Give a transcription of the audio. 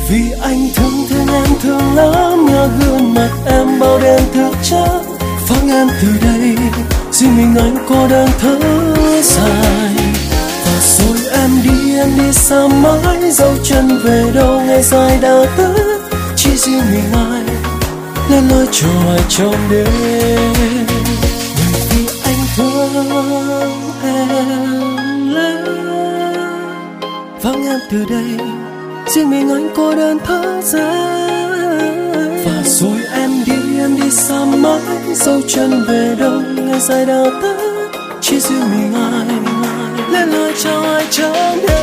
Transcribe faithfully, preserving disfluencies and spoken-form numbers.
vì anh thương thương em thương lắm, nhớ gương mặt em bao đêm thức trắng. Vắng em từ đây, riêng mình anh cô đơn thở dài. Và rồi em đi, em đi xa mãi, dấu chân về đâu ngày dài đã tới. Chỉ riêng mình anh lên lối cho ai trong đêm, bởi vì anh thương em lắm. Vắng em từ đây, riêng mình anh cô đơn thở dài. Và rồi em đi, em đi xa mãi, dấu chân về đâu ngày dài đã tới. Chỉ riêng mình anh lên lời chào ai trong đêm.